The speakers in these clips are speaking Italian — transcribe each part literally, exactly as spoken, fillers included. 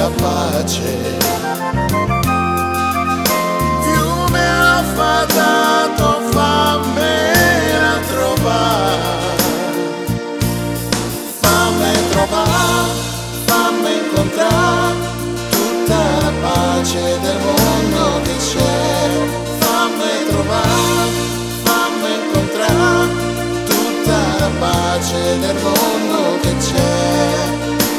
la pace. Fiume affatato, fammela trovare, fammi trovare, fammi incontrare tutta la pace del mondo che c'è. Fammi trovare, fammi incontrare tutta la pace del mondo che c'è.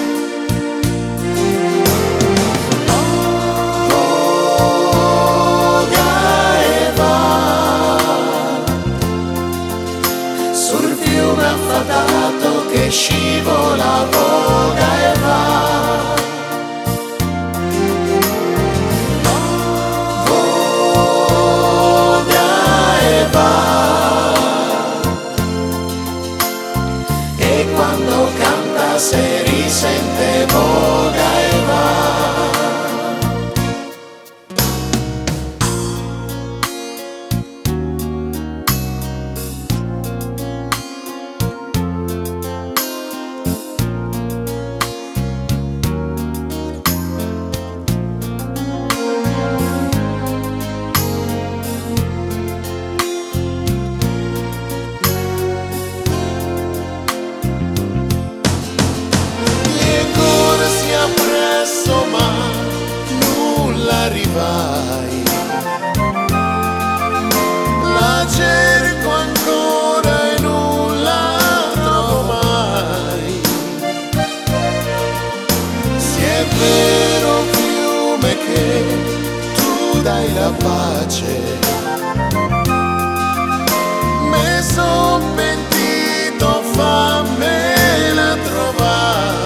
Affatato che scivola, voga e va, voga e va, e quando canta si risente, voga e va. Presso ma nulla arrivai, la cerco ancora e non la trovo mai. Se è vero fiume che tu dai la pace, me son pentito, fammela trovare.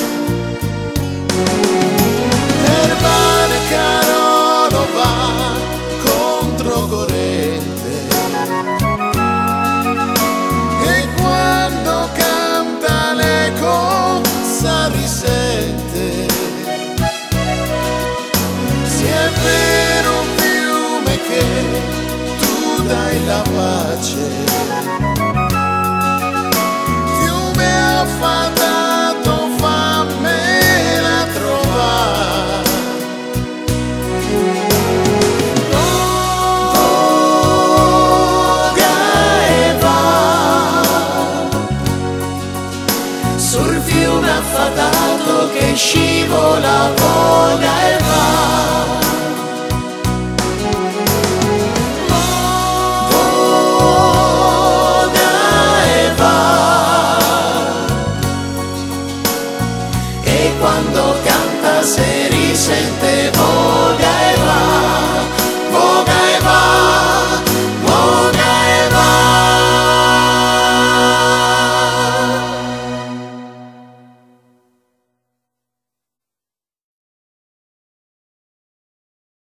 Risente, se è vero fiume che tu dai la pace, fiume affatato, fammela trovare. Voga e va sul fiume affatato che scivola, voga e va.